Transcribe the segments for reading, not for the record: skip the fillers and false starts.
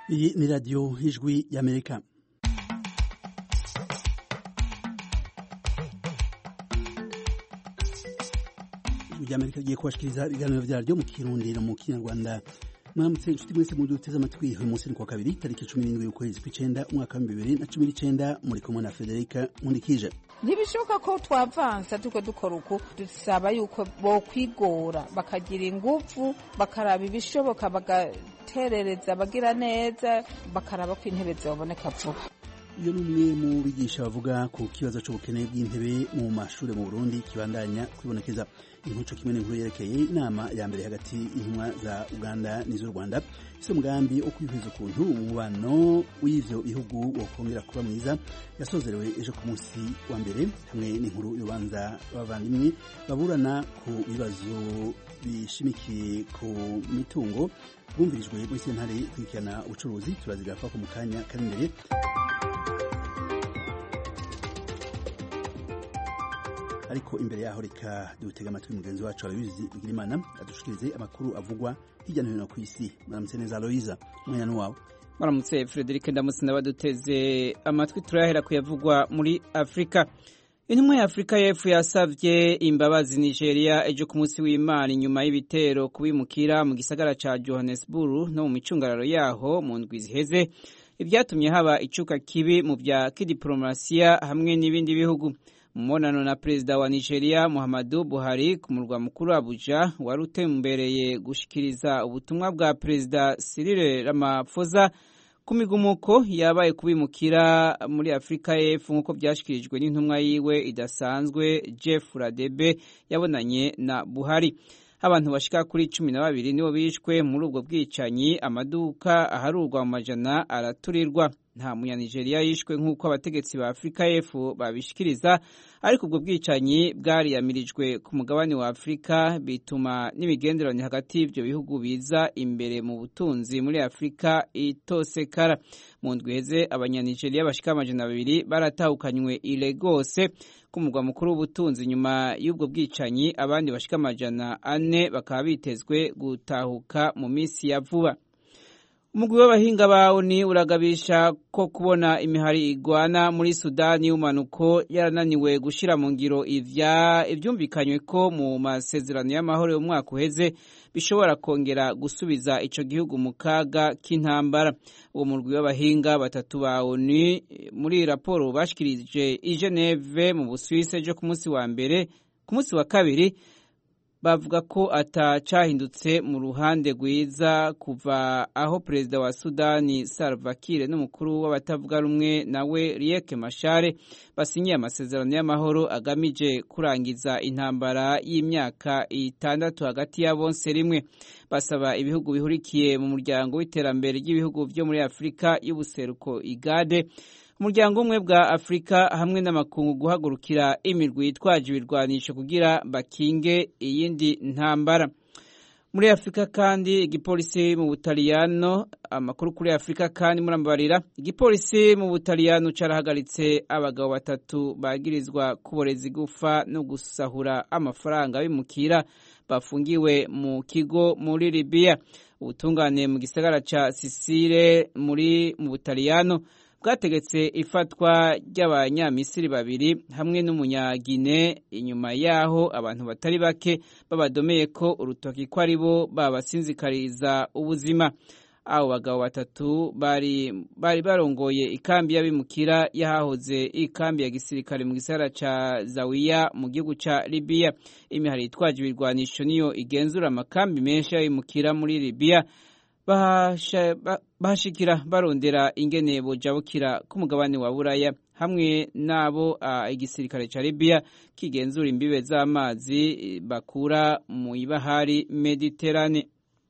Iyi ni radiyo y'ijwi y'Amerika. Ijwi ry'Amerika rigiye kubashikiriza ibiganiro vyaryo mu Kirundi no mu Kinyarwanda. Mwaramutse inshuti mwese muduteze amatwi. Uyu munsi ni kuwa kabiri tariki 17 y'ukwezi kw'icenda umwaka wa 2019, muri kumwe na Federica Nkundikije. Ntibishoboka ko twavansa tuko dukora uko, dusaba yuko bokwigora bakagira ingufu, bakaraba ibishoboka, bagaterereza, bagira neza, bakaraba ko intebe ziboneka vuba. Iyo numwe mu bigisha bavuga ku kibazo c'ubukene bw'intebe mu mashure mu Burundi kibandanya kwibonekeza. Inkuco kimwe n'inkuru yerekeye inama ya mbere hagati y'intumwa za Uganda n'iz'u Rwanda ise umugambi wo kwihweza ukuntu umubano w'ivyo bihugu wokongera kuba mwiza yasozerewe ejo ku munsi wa mbere, hamwe n'inkuru y'urubanza b'abavandimwe baburana ku bibazo bishimikiye ku mitungo bumvirijwe muri sentare ikurikirana ubucuruzi. Turazigaruka ko mu kanya kari imbere. Ariko imbere yaho reka dutega amatwi mugenzi wacu Aloyizi Bigirimana adushikirize amakuru avugwa hirya no hino ku isi. Mwaramutse neza Aloyiza, umwanya ni wawe. Mwaramutse Frederic, ndamutse n'abaduteze amatwi. Turahera kuyavugwa muri Afrika. Intumwa ya Afrika y'Epfo yasavye imbabazi Nigeria ejo ku munsi w'Imana inyuma y'ibitero kubimukira mu gisagara ca Johannesburg no mu micungararo yaho mu ndwi ziheze, ibyatumye haba icuka kibi mu vya kidiplomasiya hamwe n'ibindi bihugu. Mmonano na Perezida wa Nigeria Muhammadu Buhari ku murwa mukuru Abuja wari utembereye gushikiriza ubutumwa bwa Perezida Cyril Ramaphosa ku migumuko yabaye kubimukira muri Afrika y'Epfo, nk'uko byashikirijwe n'intumwa yiwe idasanzwe Jeff Radebe yabonanye na Buhari. Abantu bashika kuri 12 nibo bishwe muri ubwo bwicanyi, amaduka aharurwa mu majana araturirwa. Nta munyanigeria yishwe nk'uko abategetsi ba Afrika y'Epfo babishikiriza, ariko ubwo bwicanyi bwariyamirijwe ku mugabane wa Afrika, bituma n'imigenderanire hagati y'ivyo bihugu biza imbere mu butunzi muri Afrika itosekara. Mu ndwi heze abanyanigeria bashika amajana 200 baratahukanywe i Lagos ku mugwa mukuru w'ubutunzi nyuma y'ubwo bwicanyi. Abandi bashika amajana 4 bakaba bitezwe gutahuka mu minsi ya vuba. Umugwi w'abahinga bawo ni uragabisha ko kubona imihari igwana muri Sudani y'umanuko yarananiwe gushira mu ngiro ivyumvikanywe ko mu masezerano y'amahoro y'umwaka uheze bishobora kongera gusubiza ico gihugu mu kaga k'intambara. Uwo mugwi w'abahinga batatu bawo ni muri raporo bashikirije i Geneve mu Busuwisi ejo ku munsi wa mbere. Ku munsi wa kabiri bavuga ko atacahindutse mu ruhande rwiza kuva aho Perezida wa Sudani Salva Kiir n'umukuru w'abatavuga rumwe nawe Riek Machar basinyiye amasezerano y'amahoro agamije kurangiza intambara y'imyaka 6 hagati ya bonse rimwe. Basaba ibihugu bihurikiye mu muryango w'iterambere ry'ibihugu byo muri Afrika y'ubuseruko IGAD, umuryango umwe bwa Afrika hamwe n'amakungu guhagurukira imirwi yitwaje ibirwanisho kugira bakinge iyindi ntambara. Muri Afrika kandi igipolisi mu Butaliyano, amakuru kuri Afrika kandi murambabarira, igipolisi mu Butaliyano carahagaritse abagabo batatu bagirizwa kuboreza igufa no gusahura amafaranga bimukira bafungiwe mu kigo muri Libya. Ubutungane mu gisagara ca Sicile mu Butaliyano bwategetse ifatwa ry'abanyamisiri 2 hamwe n'umunyagine, inyuma yaho abantu batari bake babadomeye ko urutoki ko ari bo babasinzikariza ubuzima. Abo bagabo batatu bari barongoye ikambi y'abimukira yahahoze ikambi ya gisirikare mu gisagara ca Zawiya mu gihugu ca Libya. Imihari yitwaje ibirwanisho niyo igenzura amakambi menshi y'abimukira muri Libya, bahashikira barondera ingene bojabukira ku mugabane wa Buraya, hamwe nabo igisirikare ca Libya kigenzura imbibe z'amazi bakura mu ibahari Mediterane.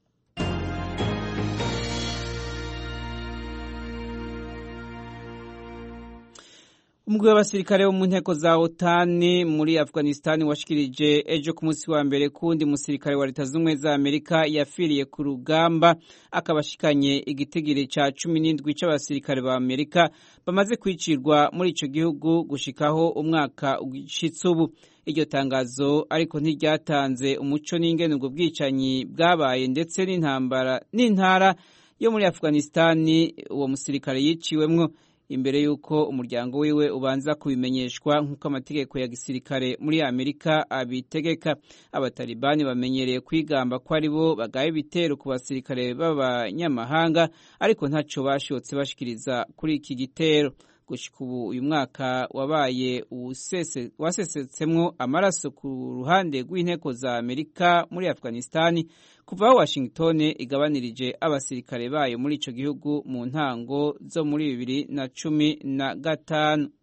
Umugwi w'abasirikare bo mu nteko za OTAN muri Afghanistan washikirije ejo ku munsi wa mbere kundi musirikare wa Leta Zunze za Amerika yafiriye ku rugamba, akabashikanye igitigiri ca 17 c'abasirikare ba Amerika bamaze kwicirwa muri ico gihugu gushikaho umwaka ushitse ubu. Iryo tangazo ariko ntiryatanze umuco n'ingene ubwo bwicanyi bwabaye ndetse n'intara yo muri Afghanistan uwo musirikare yiciwemwo, imbere y'uko umuryango wiwe ubanza kubimenyeshwa nk'uko amategeko ya gisirikare muri Amerika abitegeka. Abatalibani bamenyereye kwigamba ko ari bo bagaye ibitero ku basirikare b'abanyamahanga, ariko ntaco bashotse bashikiriza kuri iki gitero. Gushika ubu uyu mwaka wabaye wasesetsemwo amaraso ku ruhande rw'inteko za Amerika muri Afghanistan kuva aho Washington igabanirije abasirikare bayo muri ico gihugu mu ntango zo muri 2015.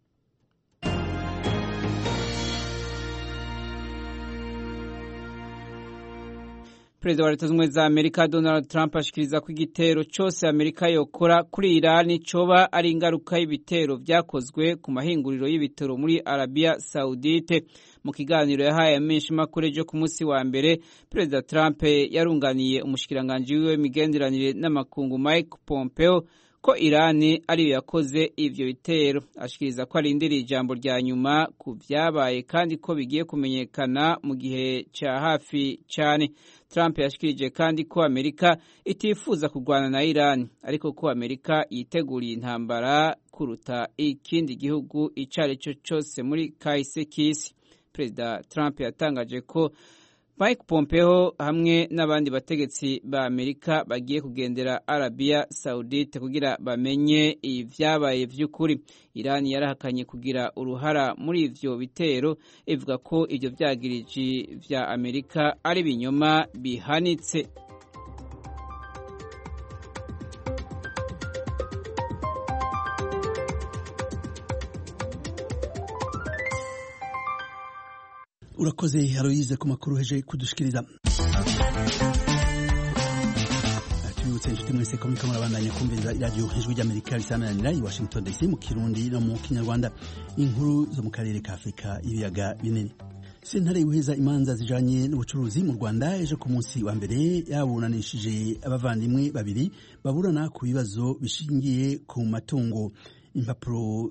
Perezida wa Leta Zunze Ubumwe za Amerika Donald Trump ashikiriza ko igitero cyose Amerika yokora kuri Iran coba ari ingaruka y'ibitero vyakozwe ku mahinguriro y'ibitoro muri Arabia Saudite. Mu kiganiro yahaye amenyeshamakuru ejo ku munsi wa mbere, Perezida Trump yarunganiye umushikiranganji wiwe migenderanire n'amakungu Mike Pompeo ko Irani ariyo yakoze ivyo bitero. Ashikiriza ko arindiriye ijambo rya nyuma ku vyabaye kandi ko bigiye kumenyekana mu gihe ca hafi cyane. Trump yashikirije kandi ko Amerika itifuza kurwana na Iran, ariko ko Amerika yiteguriye intambara kuruta ikindi gihugu icari cyo cyose muri kahise k'isi. Perezida Trump yatangaje ko Mike Pompeo hamwe n'abandi bategetsi ba Amerika bagiye kugendera Arabia Saudite kugira bamenye ivyabaye vy'ukuri. Iran yarahakanye kugira uruhara muri ivyo bitero, ivuga ko ivyo vyagiriji vya Amerika ari binyoma bihanitse. Urakoze Heloise ku makuru heje kudushikiriza. Tubibutse inshuti mwese ko muriko murabandanya kumviriza iradiyo Ijwi ry'Amerika risananira i Washington DC mu Kirundi no mu Kinyarwanda. Inkuru zo mu karere ka Afrika ibiyaga binini. Sentare yuheza imanza zijanye n'ubucuruzi mu Rwanda ejo ku munsi wa mbere yabunanishije abavandimwe babiri baburana ku bibazo bishingiye ku matungo. Impapuro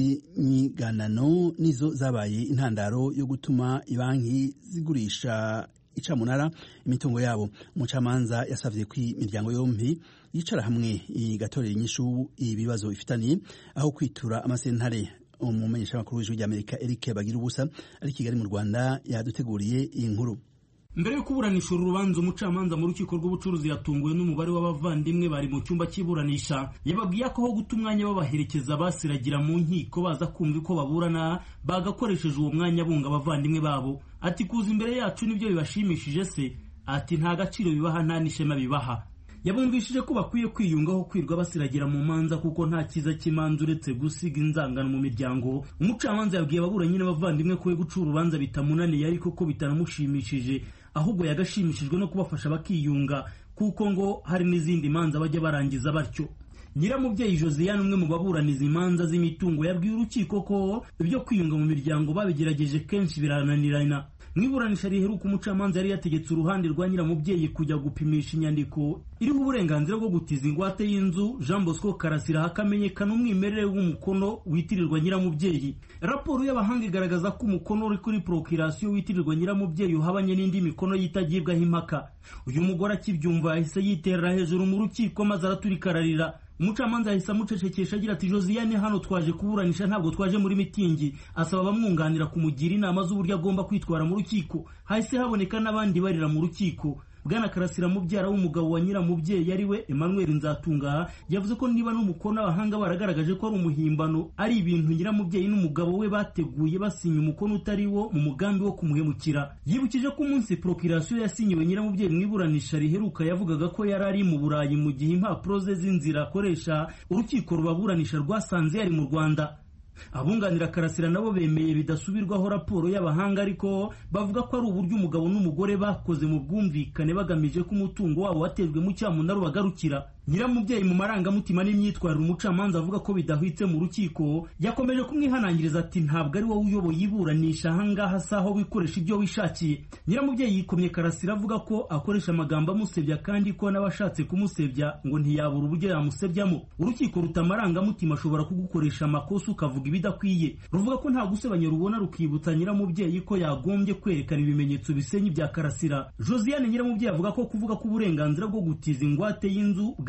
z'inyiganano nizo zabaye intandaro yo gutuma ibanki zigurisha icamunara imitungo yabo. Umucamanza yasavye ko imiryango yompi yicara hamwe igatorera inyishu ibibazo ifitaniye aho kwitura amasentare. Umumenyesha makuru w'Ijwi ry'Amerika Eric Bagirubusa ari Kigali mu Rwanda yaduteguriye iyi nkuru. Mbere yo kuburanisha urubanza, umucamanza mu rukiko rw'ubucuruzi yatunguwe n'umubare w'abavandimwe bari mu cyumba cy'iburanisha. Yababwiye ko aho guta umwanya babaherekeza basiragira mu nkiko baza kumva ko baburana, bagakoresheje uwo mwanya bunga abavandimwe babo. Ati kuza imbere yacu nibyo bibashimishije se? Ati nta gaciro bibaha nta n'ishema bibaha. Yabumvishije ko bakwiye kwiyungaho kwirwa basiragira mu manza kuko nta kiza cy'imanza uretse gusiga inzangano mu miryango. Umucamanza yabwiye ababuranyi n'abavandimwe ko guca urubanza bitamunaniye ariko ko bitanamushimishije, ahubwo yagashimishijwe no kubafasha bakiyunga kuko ngo hari n'izindi manza bajya barangiza batyo. Nyiramubyeyi Josiane, umwe mu baburaniza imanza z'imitungo, yabwiye urukiko ko ibyo kwiyunga mu miryango babigerageje kenshi birananirana. Mwiburanisha riheruka umucamanza yari yategetse uruhande rwa nyiramubyeyi kujya gupimisha inyandiko iriho uburenganzira bwo gutiza ingwate y'inzu Jean Bosco Karasira hakamenyekana umwimerere w'umukono witirirwa nyiramubyeyi. Raporo y'abahanga igaragaza ko umukono uri kuri procuration witirirwa nyiramubyeyi uhabanye n'indi mikono yitagibwaho impaka. Uyu mugore akibyumva yahise yiterera hejuru mu rukiko maze araturikararira. Umucamanza yahise amucecekesha agira ati Josiane, hano twaje kuburanisha ntabwo twaje muri mitingi. Asaba bamwunganira kumugira inama z'uburyo agomba kwitwara mu rukiko. Hahise haboneka n'abandi barira mu rukiko. Bwana Karasira, mubyara w'umugabo wa nyiramubyeyi ari we Emmanuel Nzatunga, yavuze ko niba n'umukono abahanga baragaragaje ko ari umuhimbano, ari ibintu nyiramubyeyi n'umugabo we bateguye basinya umukono utari wo mu mugambi wo kumuhemukira. Yibukije ko umunsi procuration yasinyiwe nyiramubyeyi mwiburanisha riheruka yavugaga ko yari ari mu Burayi mu gihe impapuro ze z'inzira akoresha urukiko rubaburanisha rwasanze yari mu Rwanda. Abunganira Karasira nabo bemeye bidasubirwaho raporo y'abahanga, ariko bavuga ko ari uburyo umugabo n'umugore bakoze mu bwumvikane bagamije ko umutungo wabo watejwe mu cyamunara bagarukira. Nyiramubyeyi mu marangamutima n'imyitwarire umucamanza avuga ko bidahwitse mu rukiko, yakomeje kumwihanangiriza ati ntabwo ari wowe uyoboye iburanisha ahangaha saho wikoresha ibyo wishakiye. Nyiramubyeyi yikomye Karasira avuga ko akoresha amagambo amusebya kandi ko n'abashatse kumusebya ngo ntiyabura uburyo yamusebyamo. Urukiko rutamarangamutima ashobora kugukoresha amakosa ukavuga ibidakwiye. Ruvuga ko nta gusebanya rubona rukibutsa nyiramubyeyi ko yagombye kwerekana ibimenyetso bisenyi bya Karasira. Josiane nyiramubyeyi avuga ko kuvuga ko uburenganzira bwo gutiza ingwate y'inzu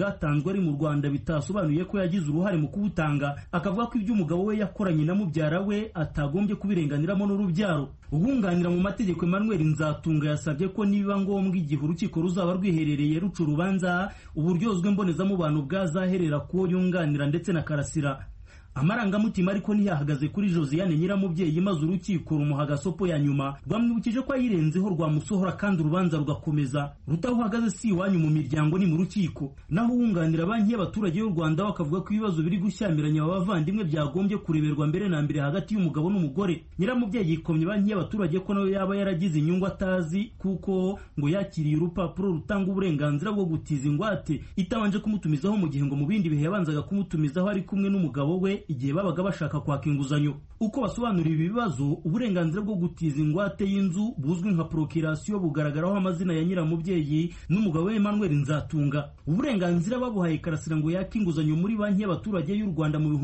bwatanzwe ari mu Rwanda bitasobanuye ko yagize uruhare mu kubutanga, akavuga ko ibyo umugabo we yakoranye na mubyara we atagombye kubirenganiramo n'urubyaro. Ubunganira mu mategeko Emmanuel Nzatunga yasabye ko niba ngombwa igihe urukiko ruzaba rwiherereye ruca urubanza, uburyozwe mbonezamubano bwazaherera kuwo yunganira ndetse na Karasira. Amarangamutima ariko ntiyahagaze kuri Josiane Nyiramubyeyi, maze urukiko rumuha agasopo ya nyuma rwamwibukije ko ayirenzeho rwamusohora kandi urubanza rugakomeza. Rutahuhagaze si iwanyu mu miryango ni mu rukiko. Naho uwunganira banki y'abaturage y'u Rwanda bakavuga ko ibibazo biri gushyamiranya abavandimwe byagombye kureberwa mbere na mbere hagati y'umugabo n'umugore. Nyiramubyeyi yikomye banki y'abaturage ko nawe yaba yaragize inyungu atazi, kuko ngo yakiriye urupapuro rutanga uburenganzira bwo gutiza ingwate itabanje kumutumizaho, mu gihe ngo mu bindi bihe yabanzaga kumutumizaho ari kumwe n'umugabo we igihe babaga bashaka kwaka inguzanyo. Uko basobanura ibi bibazo, uburenganzira bwo gutiza ingwate y'inzu buzwi nka procreation bugaragaraho amazina ya Nyiramubyeyi n'umugabo we Emmanuel Nzatunga. Uburenganzira babuhaye Karasira ngo yaka inguzanyo muri banki y'abaturage y'u Rwanda mu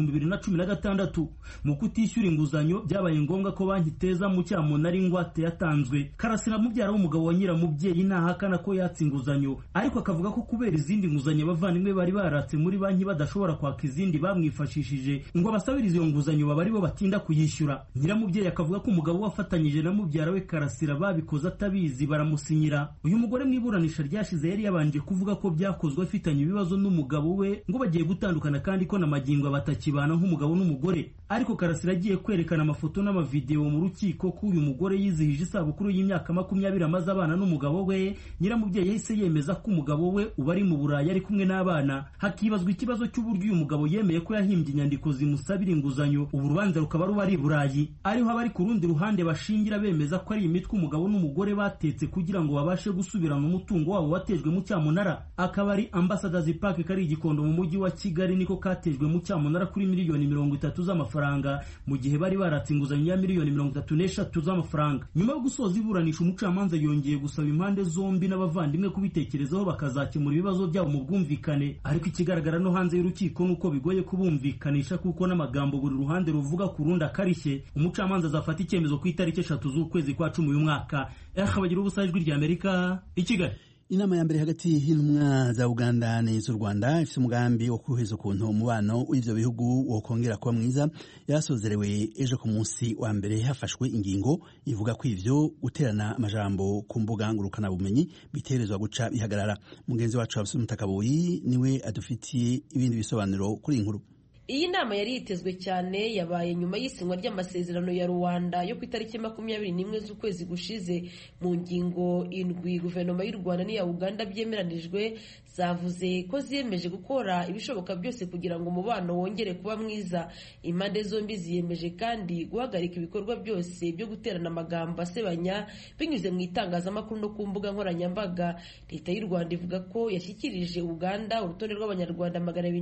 2016. Mu kutishyura inguzanyo byabaye ngombwa ko banki iteza mu cyamunara ari ingwate yatanzwe. Karasira mubyara w'umugabo wa Nyiramubyeyi ntahakana ko yatse inguzanyo, ariko akavuga ko kubera izindi nguzanyo abavandimwe bari baratse muri banki badashobora kwaka izindi bamwifashishije ngo abasabirize iyo nguzanyo baba aribo batinda kuyishyura. Nyiramubyeyi akavuga ko umugabo wafatanyije na mubyara we Karasira babikoze atabizi baramusinyira. Uyu mugore mu iburanisha ryashize yari yabanje kuvuga ko byakozwe afitanye ibibazo n'umugabo we, ngo bagiye gutandukana kandi ko na magingo batakibana nk'umugabo n'umugore. Ariko Karasira agiye kwerekana amafoto n'amavideo mu rukiko ko uyu mugore yizihije isabukuru y'imyaka 20 amaze abana n'umugabo we, Nyiramubyeyi yahise yemeza ko umugabo we uba ari mu Burayi ari kumwe n'abana. Hakibazwa ikibazo cy'uburyo uyu mugabo yemeye ko yahimbye inyandiko zimusabira inguzanyo, ubu rubanza rukaba ruba ari Burayi. Ariho abari ku rundi ruhande bashingira bemeza ko ari imitwe umugabo n'umugore batetse kugira ngo babashe gusubirana umutungo wabo watejwe mu cyamunara. Akaba ari Ambassadors Park kari igikondo mu mujyi wa Kigali niko katejwe mu cyamunara kuri miliyoni 30 z'amafaranga, mu gihe bari baratse inguzanyo ya miliyoni 33 z'amafaranga. Nyuma yo gusoza iburanisha, umucamanza yongeye gusaba impande zombi n'abavandimwe kubitekerezaho bakazakemura ibibazo byabo mu bwumvikane. Ariko ikigaragara no hanze y'urukiko nuko bigoye kubumvikanisha, kuko n'amagambo buri ruhande ruvuga ku rundi akarishye. Umucamanza azafata icyemezo ku itariki 3 z'ukwezi kwa 10 uyu mwaka. Bagira ubusa ijwi rya Amerika i Kigali. Inama ya mbere hagati y'intumwa za Uganda n'iz'u Rwanda ifite umugambi wo kuheza ukuntu umubano w'ivyo bihugu wokongera kuba mwiza yasozerewe ejo ku munsi wa mbere. Hafashwe ingingo ivuga ko ivyo guterana amajambo ku mbuga ngurukana bumenyi biterezwa guca bihagarara. Mugenzi wacu Abdul Mutakaboyi niwe adufitiye ibindi bisobanuro kuri inkuru. Iyi nama yari yitezwe cyane, yabaye nyuma y'isinywa ry'amasezerano ya Rwanda yo ku itariki 21 z'ukwezi gushize. Mu ngingo 7 guverinoma y'u Rwanda n'iya Uganda byemeranijwe zavuze ko ziyemeje gukora ibishoboka byose kugira ngo umubano wongere kuba mwiza. Impande zombi ziyemeje kandi guhagarika ibikorwa byose byo guterana amagambo asebanya binyuze mu itangazamakuru no ku mbuga nkoranyambaga. Leta y'u Rwanda ivuga ko yashyikirije Uganda urutonde rw'abanyarwanda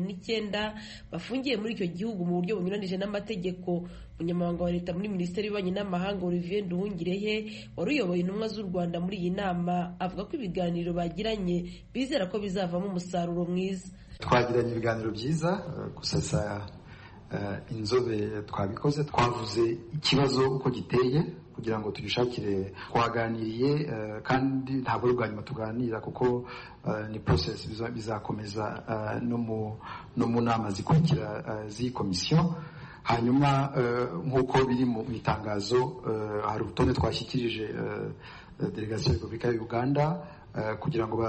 209 bafungiye muri icyo gihugu mu buryo bunyuranije n'amategeko. Umunyamabanga wa leta muri Minisiteri y'Ububanyi n'Amahanga Olivier Nduhungirehe wari uyoboye intumwa z'u Rwanda muri iyi nama avuga ko ibiganiro bagiranye bizera ko bizavamo umusaruro mwiza. Twagiranye ibiganiro byiza, gusasa inzobe twabikoze, twavuze ikibazo uko giteye kugira ngo tugishakire. Twaganiriye kandi ntabwo ari ubwa nyuma tuganira, kuko ni process bizakomeza no mu nama zikurikira z'iyi komisiyo. Hanyuma nk'uko biri mu itangazo, hari urutonde twashyikirije delegation ya Repubulika ya Uganda kugira ngo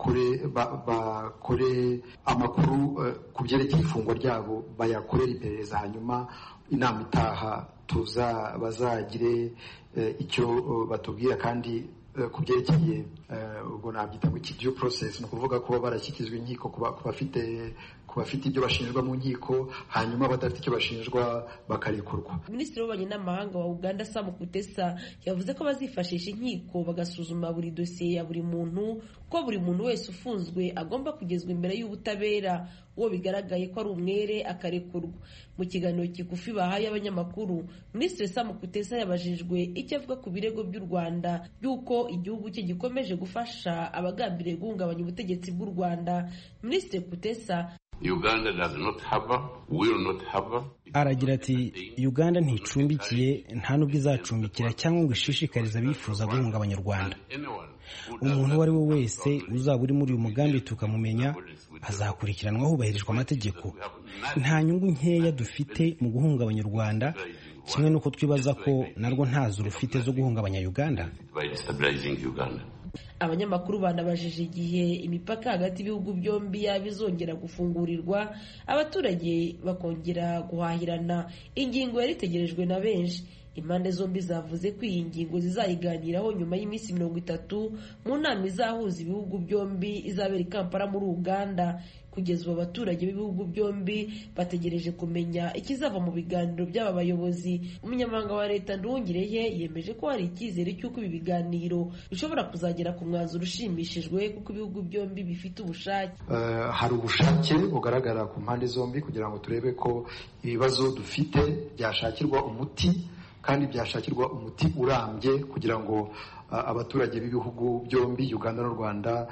bakore amakuru ku byerekeye ifungwa ryabo, bayakorera iperereza. Hanyuma inama itaha bazagire icyo batubwira, kandi ku byerekeye ubwo nabyita ngo due process, ni ukuvuga kuba barashyikirizwa inkiko ku bafite ibyo bashinjwa mu nkiko, hanyuma badafite icyo bashinjwa bakarekurwa. Minisitiri w'Ububanyi n'Amahanga wa Uganda Sam Kutesa yavuze ko bazifashisha inkiko bagasuzuma buri dosiye ya buri muntu, ko buri muntu wese ufunzwe agomba kugezwa imbere y'ubutabera, uwo bigaragaye ko ari umwere akarekurwa. Mu kiganiro kigufi bahaye abanyamakuru, Minisitiri Sam Kutesa yabajijwe icyo avuga ku birego by'u Rwanda by'uko igihugu cye gikomeje gufasha abagambiriye guhungabanya ubutegetsi bw'u Rwanda. Minisitiri Kutesa Uganda does not harbor, will not harbor. Aragira ati Uganda nticumbikiye nta nubwo izacumbikira cyangwa ngo ishishikarize abifuza guhungabanya u Rwanda. Umuntu uwo ari we wese uzaba uri muri uyu mugambi tukamumenya azakurikiranwa hubahirijwe amategeko. Nta nyungu nkeya dufite mu guhungabanya u Rwanda, kimwe nuko twibaza ko narwo ntazo rufite zo guhungabanya Uganda. Abanyamakuru banabajije igihe imipaka hagati y'ibihugu byombi bizongera gufungurirwa abaturage bakongera guhahirana. Ingingo yari itegerejwe na benshi. Impande zombi zavuze ko iyi ngingo zizayiganiraho nyuma y'iminsi 30 mu nama izahuza ibihugu byombi izabera i Kampala muri Uganda. Kugeza ubu abaturage b'ibihugu byombi bategereje kumenya ikizava mu biganiro by'aba bayobozi. Umunyamabanga wa leta Nduhungirehe yemeje ko hari icyizere cy'uko ibi biganiro bishobora kuzagera ku mwanzuro ushimishijwe kuko ibihugu byombi bifite ubushake. Hari ubushake bugaragara ku mpande zombi kugira ngo turebe ko ibibazo dufite byashakirwa umuti kandi byashakirwa umuti urambye kugira ngo abaturage b'ibihugu byombi Uganda n'u Rwanda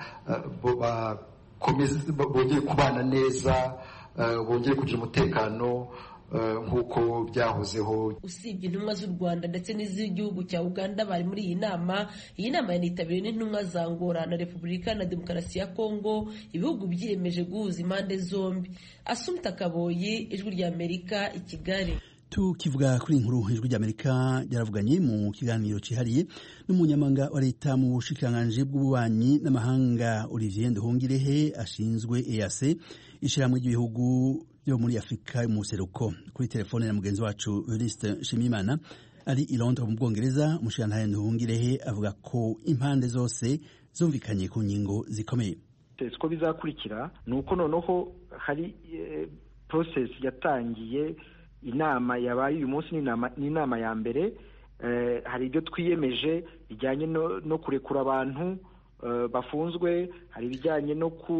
bongere kubana neza, bongere kugira umutekano nk'uko byahozeho. Usibye intumwa z'u Rwanda ndetse n'iz'igihugu cya Uganda bari muri iyi nama yanitabiriwe n'intumwa za Angola na Repubulika na Demokarasi ya Kongo. Ibihugu byiyemeje guhuza impande zombi. Assumpta Kaboyi, Ijwi ry'Amerika, i Kigali. Tukivuga kuri inkuru, Ijwi ry'Amerika ryaravuganye mu kiganiro cyihariye n'umunyamabanga wa leta mu bushikiranganji bw'ububanyi n'amahanga Olivier Nduhungirehe ashinzwe EAC, ishyirahamwe ry'ibihugu byo muri Afurika mu buseruko. Kuri telefone na mugenzi wacu Evariste Nshimiyimana ari i Londres mu Bwongereza. Umushikiranganji Nduhungirehe avuga ko impande zose zumvikanye ku ngingo zikomeye. Ko bizakurikira nuko noneho hari process yatangiye. Inama yabaye uyu munsi ni inama ya mbere. Hari ibyo twiyemeje bijyanye no kurekura abantu bafunzwe, hari ibijyanye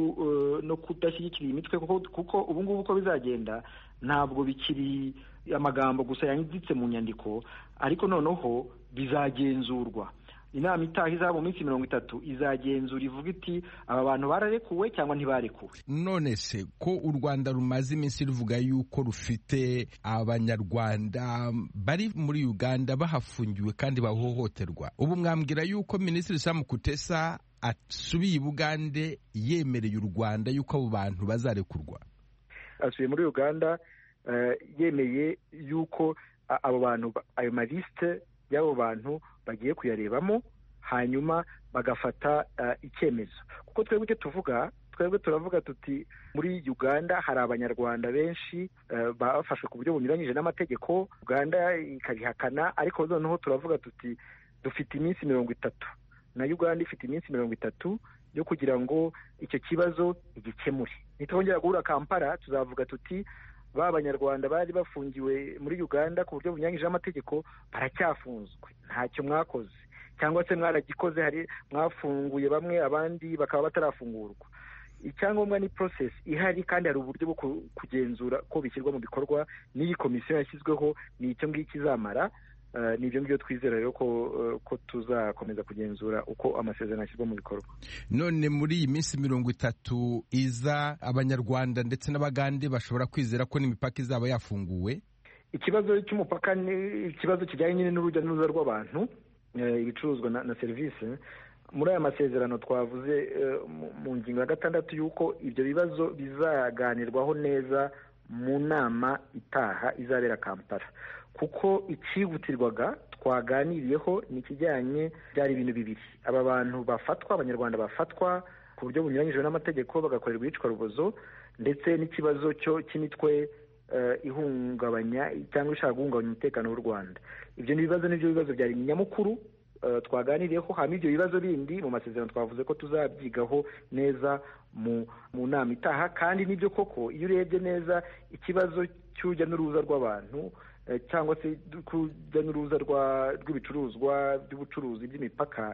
no kudashyigikira imitwe kuko ubu ngubu uko bizagenda ntabwo bikiri amagambo gusa yanditse mu nyandiko, ariko noneho bizagenzurwa. Inama itaha izaba mu minsi 30 izagenzura ivuga iti aba bantu bararekuwe cyangwa ntibarekuwe. None se ko u Rwanda rumaze iminsi ruvuga yuko rufite abanyarwanda bari muri Uganda bahafungiwe kandi bahohoterwa, ubu mwambwira yuko Minisitiri Sam Kutesa asubiye i Bugande yemereye u Rwanda yuko abo bantu bazarekurwa? Asubiye muri Uganda yemeye yuko abo bantu, ayo maliste y'abo bantu bagiye kuyarebamo hanyuma bagafata icyemezo. Kuko twebwe turavuga tuti muri Uganda hari abanyarwanda benshi bafashwe ku buryo bunyuranyije n'amategeko, Uganda ikabihakana, ariko noneho turavuga tuti dufite iminsi 30 na Uganda ifite iminsi 30 yo kugira ngo icyo kibazo igikemure. Nitwongera guhura Kampala tuzavuga tuti ba abanyarwanda bari bafungiwe muri Uganda ku buryo bunyuranyije n'amategeko baracyafunzwe, ntacyo mwakoze cyangwa se mwaragikoze, hari mwafunguye bamwe abandi bakaba batarafungurwa. Icyangombwa ni process ihari kandi hari uburyo bwo kugenzura ko bishyirwa mu bikorwa. N'iyi komisiyo yashyizweho ni icyo ngiki izamara. Nibyo ngibyo twizera rero ko tuzakomeza kugenzura uko amasezerano ashyirwa mu bikorwa. None muri iyi minsi 30 iza abanyarwanda ndetse n'abagande bashobora kwizera ko n'imipaka izaba yafunguwe? Ikibazo cy'umupaka ni ikibazo kijyanye n'urujya n'uruza rw'abantu, ibicuruzwa na serivisi. Muri aya masezerano twavuze mu ngingo ya 6 yuko ibyo bibazo bizaganirwaho neza mu nama itaha izabera Kampala, kuko ikihutirwaga twaganiriyeho ni kijyanye byari ibintu bibiri. Aba bantu bafatwa, abanyarwanda bafatwa ku buryo bunyuranyije n'amategeko bagakorerwa iyicwarubozo, ndetse n'ikibazo cy'imitwe ihungabanya cyangwa ishaka guhungabanya umutekano w'u Rwanda. Ibyo ni ibibazo, n'ibyo bibazo byari nyamukuru twaganiriyeho. Hama ibyo bibazo bindi mu masezerano twavuze ko tuzabyigaho neza mu nama itaha. Kandi nibyo koko iyo urebye neza ikibazo cy'urujya n'uruza rw'abantu cyangwa se kujya n'uruza rw'ibicuruzwa by'ubucuruzi by'imipaka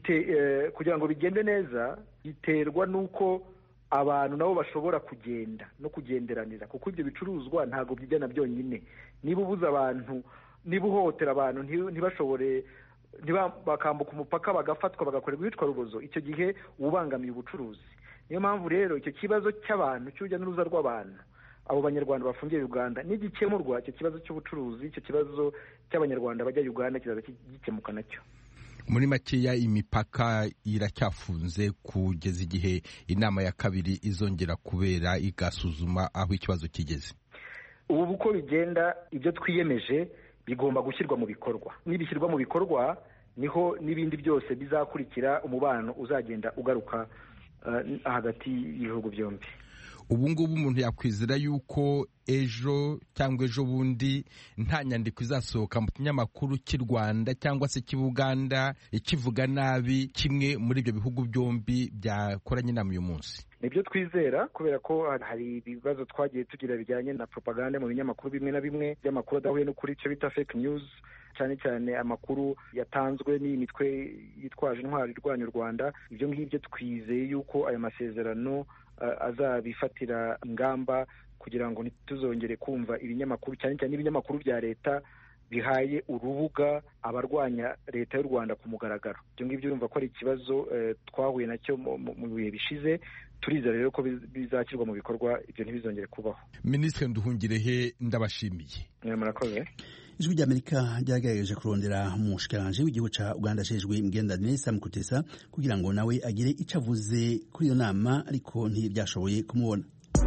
kugira ngo bigende neza biterwa n'uko abantu nabo bashobora kugenda no kugenderanira, kuko ibyo bicuruzwa ntabwo byijyana byonyine. Niba ubuza abantu, niba uhohotera abantu ntibashobore bakambuka umupaka bagafatwa bagakorerwa iyicwarubozo, icyo gihe ubangamiye ubucuruzi. Niyo mpamvu rero icyo kibazo cy'abantu, cy'urujya n'uruza rw'abantu, abo banyarwanda bafungiye Uganda nigikemurwa, icyo kibazo cy'ubucuruzi, icyo kibazo cy'abanyarwanda bajya Uganda kizaza gikemuka nacyo. Muri makeya imipaka iracyafunze kugeza igihe inama ya kabiri izongera kubera igasuzuma aho ikibazo kigeze. Ubu uko bigenda, ibyo twiyemeje bigomba gushyirwa mu bikorwa. Nibishyirwa mu bikorwa niho n'ibindi byose bizakurikira, umubano uzagenda ugaruka hagati y'ibihugu byombi. Ubu ngubu umuntu yakwizera yuko ejo cyangwa ejo bundi nta nyandiko izasohoka mu kinyamakuru cy'i Rwanda cyangwa se cy'i Buganda ikivuga nabi kimwe muri ibyo bihugu byombi byakoranye inama uyu munsi? Nibyo twizera, kubera ko hari ibibazo twagiye tugira bijyanye na propaganda mu binyamakuru bimwe na bimwe by'amakuru adahuye n'ukuri, icyo bita fake news, cyane cyane amakuru yatanzwe n'imitwe yitwaje intwaro irwanya u Rwanda. Ibyo ngibyo twizeye yuko aya masezerano azabifatira ingamba kugira ngo ntituzongere kumva ibinyamakuru, cyane cyane ibinyamakuru bya leta bihaye urubuga abarwanya leta y'u Rwanda ku mugaragaro. Ibyo ngibyo urumva ko ari ikibazo twahuye nacyo mu bihe bishize. Turizera rero ko bizashyirwa mu bikorwa, ibyo ntibizongere kubaho. Minisitiri Nduhungirehe, ndabashimiye. Murakoze. Ijwi ry'Amerika ryagerageje kurondera umushikiranganji w'igihugu ca Uganda ajejwe imigenderanire Sam Kutesa kugira ngo nawe agire ico avuze kuri iyo nama, ariko ntibyashoboye kumubona.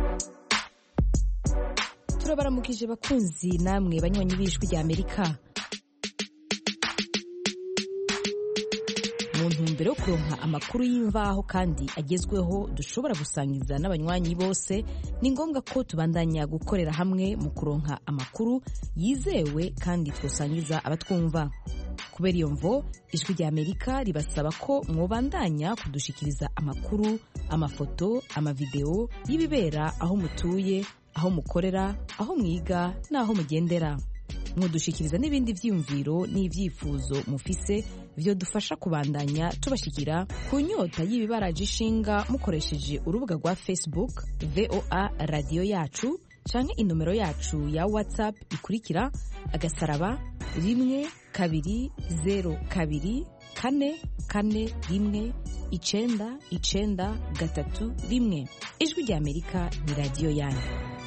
Turabaramukije bakunzi namwe banywanyi b'Ijwi ry'Amerika. Mu ntumbero yo kuronka amakuru y'imvaho kandi agezweho dushobora gusangiza n'abanywanyi bose, ni ngombwa ko tubandanya gukorera hamwe mu kuronka amakuru yizewe kandi twosangiza abatwumva. Kubera iyo mvo, Ijwi ry'Amerika ribasaba ko mwobandanya kudushikiriza amakuru, amafoto, amavideo y'ibibera aho mutuye, aho mukorera, aho mwiga n'aho mugendera. Mudushikiriza n'ibindi vyiyumviro n'ivyifuzo mufise vyo dufasha kubandanya tubashikira ku nyota y'ibibaraje ishinga mukoresheje urubuga rwa Facebook VOA Radio Yacu canke inomero yacu ya WhatsApp ikurikira *1kabiri*2kabiri*441#. Ijwi ry'Amerika ni radio yanyu.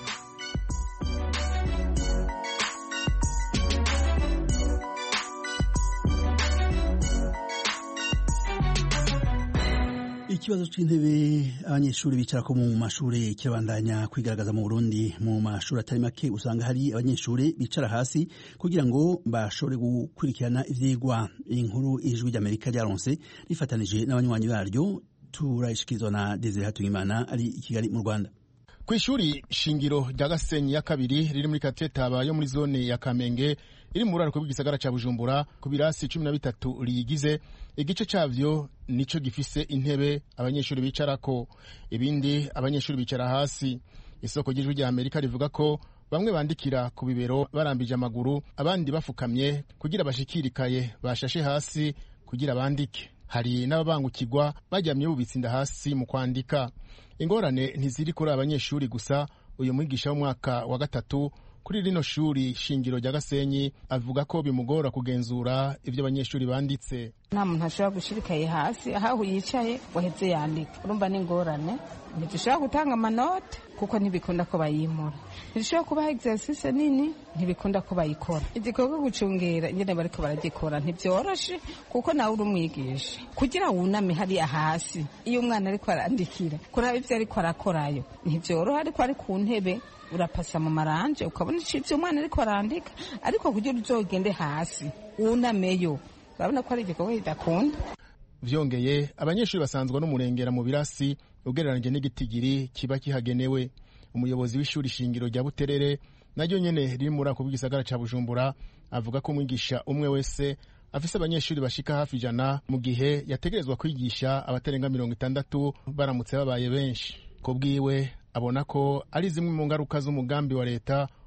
Ikibazo c'intebe abanyeshuri bicarako mu mashuri kirabandanya kwigaragaza mu Burundi. Mu mashuri atari make usanga hari abanyeshuri bicara hasi kugira ngo bashobore gukurikirana ivyigwa. Inkuru Ijwi ry'Amerika ryaronse rifatanije n'abanywanyi baryo, turayishikirizwa na Desire Hatungimana ari i Kigali mu Rwanda. Kw'ishuri shingiro rya Gasenyi ya kabiri riri muri Katetaba yo muri zone ya Kamenge iri mu ruraro rw'igisagara ca Bujumbura ku birasi 13 riyigize, igice cavyo nico gifise intebe abanyeshuri bicarako, ibindi abanyeshuri bicara hasi. Isoko ry'Ijwi ry'Amerika rivuga ko bamwe bandikira ku bibero barambije amaguru, abandi bafukamye kugira bashikirikaye bashashe hasi kugira bandike. Hari n'ababangukirwa baryamye bubitse inda hasi mu kwandika. Ingorane ntiziri kuri abanyeshuri gusa. Uyu mwigisha w'umwaka wa gatatu kuri rino shuri shingiro rya Gasenyi avuga ko bimugora kugenzura ivyo abanyeshuri banditse. Nta muntu ashobora gushirikaye hasi aho yicaye waheze yandika. Urumva ni ingorane. Ntidushobora gutanga amanota kuko ntibikunda ko bayimura. Ntidushobora kubaha exercice nini, ntibikunda ko bayikora. Igikorwa gucungera ingene bariko baragikora ntibyoroshe kuko nawe uri umwigisha. Kugira wuname hariya hasi iyo umwana ariko arandikira, kuraba ivyo ariko arakorayo ntivyoroha, ariko ari ku ntebe urapasa mu maranje ukabona icyo umwana ariko arandika, ariko kugira uzogende hasi wunameyo urabona ko ari igikorwa kidakunda. Vyongeye abanyeshuri basanzwe n'umurengera mu birasi ugereranije n'igitigiri kiba kihagenewe. Umuyobozi w'ishuri shingiro rya Buterere naryo nyene riri muri ako bw'isagara ca Bujumbura avuga ko umwigisha umwe wese afise abanyeshuri bashika hafi 100 mu gihe yategerezwa kwigisha abatarenga 60 baramutse babaye benshi. Ko bwiwe abona ko ari zimwe mu ngaruka z'umugambi wa leta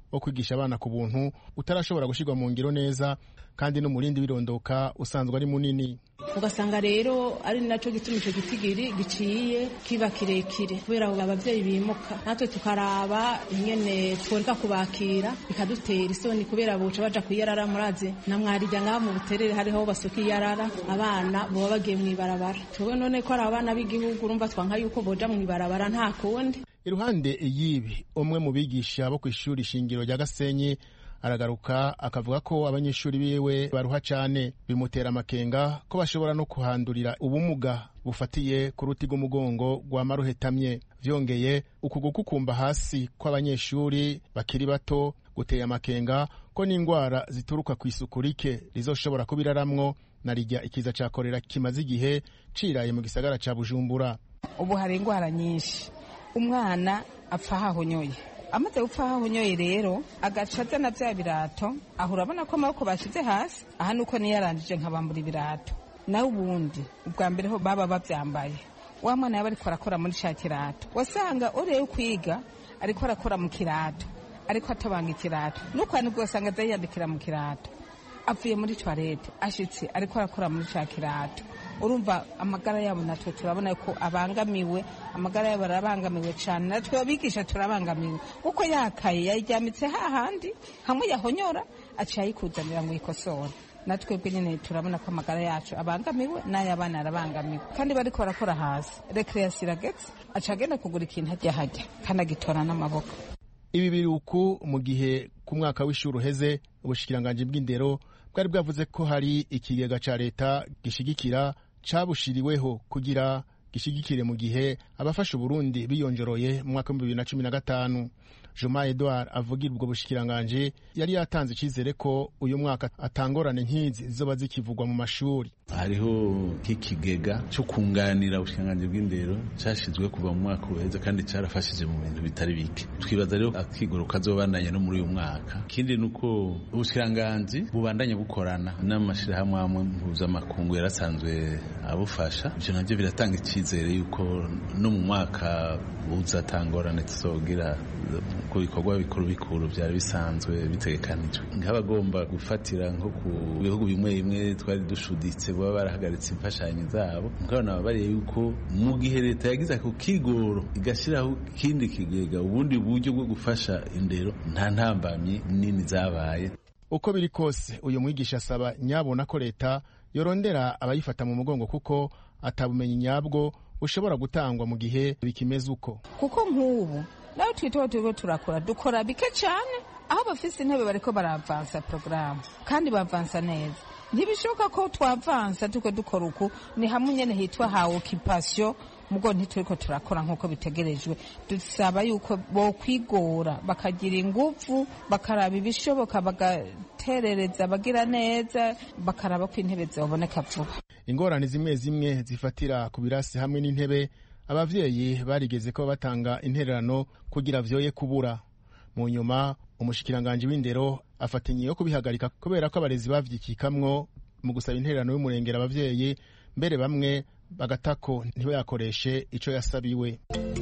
wo kwigisha abana ku buntu utarashobora gushyirwa mu ngiro neza kandi n'umurindi w'irondoka usanzwe ari munini. Ugasanga rero ari nacyo gituma icyo gitigiri giciye kiba kirekire kubera abo abavyeyi bimuka, natwe tukaraba ingene tworeka kubakira bikadutera isoni kubera boca baja kwiyarara. Muraze na mwarija ngaha mu Buterere hariho basuka iyarara, abana boba bagiye mw'ibarabara. Twebwe none ko ari abana b'igihugu urumva twanka yuko boja mw'ibarabara nta kundi. Iruhande yibi umwe mu bigisha bo kw'ishuri shingiro rya Gasenyi aragaruka akavuga ko abanyeshuri biwe baruha cyane, bimutera amakenga ko bashobora no kuhandurira ubumuga bufatiye ku ruti rw'umugongo rwa maruhetamye. Vyongeye uku gukukumba hasi kw'abanyeshuri bakiri bato guteye amakenga ko n'indwara zituruka ku isuku rike rizoshobora kubiraramwo na rijya ikiza ca korera kimaze igihe ciraye mu gisagara ca Bujumbura. Ubu hari indwara nyinshi, umwana apfa hahonyoye, amaze gupfa hahonyoye rero agaca azana vya birato, aho urabona ko amaboko bashize hasi, aha nuko niyarangije nkabambura ibirato. Nawe ubundi ubwa mbere ho baba bavyambaye, wa mwana yaba ariko arakora muri ca kirato, wasanga ureye kwiga ariko arakora mu kirato, ariko atabanga ikirato, nuko nibwo wasanga azayandikira mu kirato, avuye muri toilette ashitse ariko arakora muri ca kirato. Urumva amagara yabo natwe turabona ko abangamiwe, amagara yabo arabangamiwe cyane, natwe abigisha turabangamiwe kuko yakaye yajyamitse hahandi hamwe yahonyora aciye ayikuzanira ngo ikosore. Natwe nyine turabona ko amagara yacu abangamiwe n'ay'abana arabangamiwe kandi bariko barakora hasi. Recreation iragetse aca agenda kugura ikintu hajya kandi agitora n'amaboko. Ibi biri uku mu gihe ku mwaka w'ishuri uheze ubushikiranganje bw'indero bwari bwavuze ko hari ikigega ca leta gishigikira cabushiriweho kugira gishigikire mu gihe abafasha Burundi biyonjoroye mu mwaka wa 2015. Juma Edouard avugira ubwo bushikiranganje yari yatanze icizere ko uyu mwaka atangorane nk'izi zizoba zikivugwa mu mashuri. Hariho nk'ikigega cyo kunganira ubushikiranganje bw'indero cyashizwe kuva mu mwaka uheze kandi carafashije mu bintu bitari bike. Twibaza rero akigoro kazobandanya no muri uyu mwaka. Kindi nuko ubushikiranganje bubandanya bukorana n'amashirahamwe amwe mpuzamakungu yarasanzwe abufasha. Ivyo navyo biratanga icizere yuko no mu mwaka uzatangorane tuzogira ku bikorwa bikuru byari bisanzwe bitegekanijwe. Nk'abagomba gufatira nko ku bihugu bimwe bimwe twari dushuditse baba barahagaritse imfashanyo zabo, mukabona bariye yuko mu gihe leta yagize ako kigoro igashiraho ikindi kigega ubundi buryo bwo gufasha indero nta ntambamye nini zabaye. Uko biri kose uyu mwigisha asaba nyabona ko leta yorondera abayifata mu mugongo kuko atabumenyi nyabwo bushobora gutangwa mu gihe bikimeze uko. Kuko nk'ubu nawe twitoho turiko turakora dukora bike cyane, aho bafise intebe bariko baravansa programu kandi bavansa neza. Ntibishoboka ko twavansa tuko dukora uku, ni hamwe nyene hitwa ha occupation mugo ntituriko turakora nkuko bitegerejwe. Dusaba yuko bo kwigora bakagira ingufu, bakaraba ibishoboka, bagaterereza, bagira neza, bakaraba ko intebe ziboneka vuba. Ingorane zimwe zimwe zifatira ku birasi hamwe n'intebe, abavyeyi barigeze ko batanga intererano kugira vyoye kubura. Mu nyuma umushikiranganje w'indero afatanye yo kubihagarika kubera ko abarezi bavyikikamwo mu gusaba intererano y'umurengera abavyeyi, mbere bamwe bagatako ntiwe yakoreshe ico yasabiwe.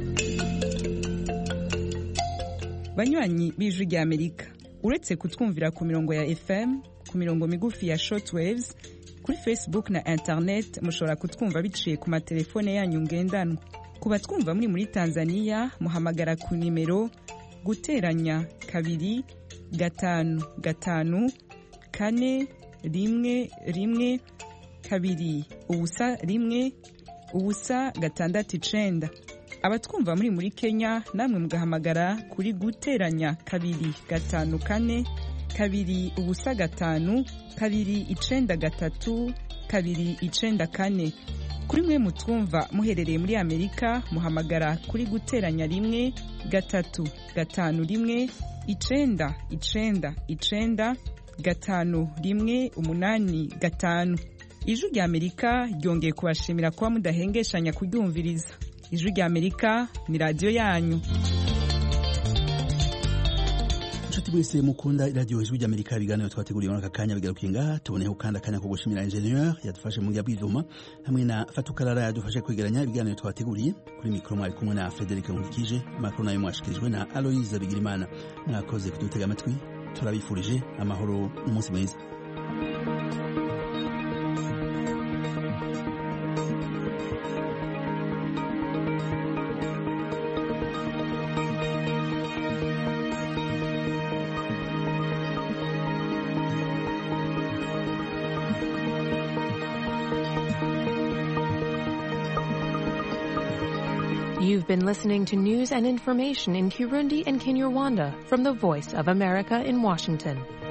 Banywanyi b'Ijwi rya Amerika, uretse kutwumvira ku mirongo ya FM, ku mirongo migufi ya shortwaves, kuri Facebook na internet mushobora kutwumva biciye ku matelefone yanyu ngendanwa. Kuba twumva muri Tanzania muhamagara ku nimero guteranya 25541 abatwumva muri Kenya namwe mugahamagara kuri guteranya 255 kuri mwe mutwumva muherereye muri Amerika muhamagara kuri guteranya 1-391-995 Ijwi rya Amerika ryongeye kubashimira kuba mudahengeshanya kuryumviriza. Ijwi rya Amerika ni radio yanyu. nshuti mwese mukunda iradiyo ijwi ry'amerika ibiganiro twateguriye muri aka kanya bigarukiye ngaha tuboneyeho kandi akanya ko gushimira ingenieur yadufashe mu bw'ivyuma hamwe na fatukarara yadufashe kwegeranya ibiganiro twateguriye kuri mikoro mwari kumwe na Frederic Nkikije amakuru nayo mwashikirijwe na Aloise Bigirimana. Mwakoze kudutega amatwi, turabifurije amahoro n'umunsi mwiza. You've been listening to news and information in Kirundi and Kinyarwanda from the Voice of America in Washington.